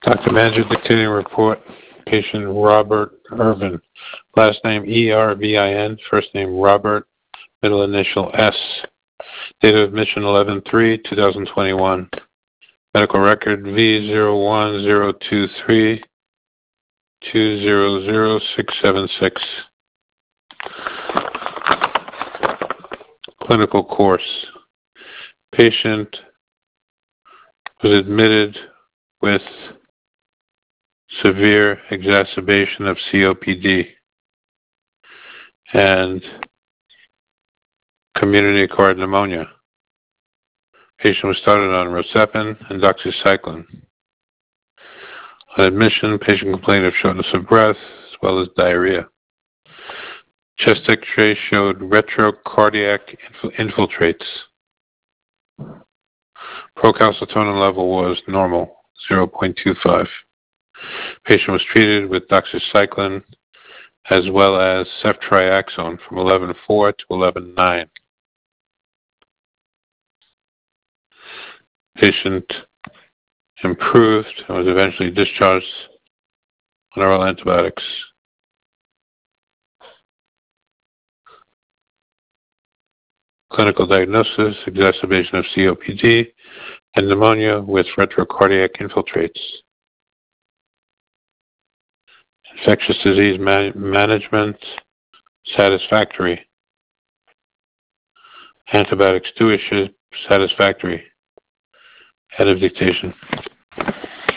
Dr. Manager dictating report. Patient Robert Irvin. Last name Ervin. First name Robert. Middle initial S. Date of admission 11/3/2021. Medical record V01023200676. Clinical course. Patient was admitted with severe exacerbation of COPD and community-acquired pneumonia. Patient was started on Rocephin and doxycycline. On admission, patient complained of shortness of breath as well as diarrhea. Chest X-ray showed retrocardiac infiltrates. Procalcitonin level was normal, 0.25. Patient was treated with doxycycline as well as ceftriaxone from 11/4 to 11/9. Patient improved and was eventually discharged on oral antibiotics. Clinical diagnosis, exacerbation of COPD and pneumonia with retrocardiac infiltrates. Infectious disease management, satisfactory. Antibiotic stewardship, satisfactory. Head of dictation.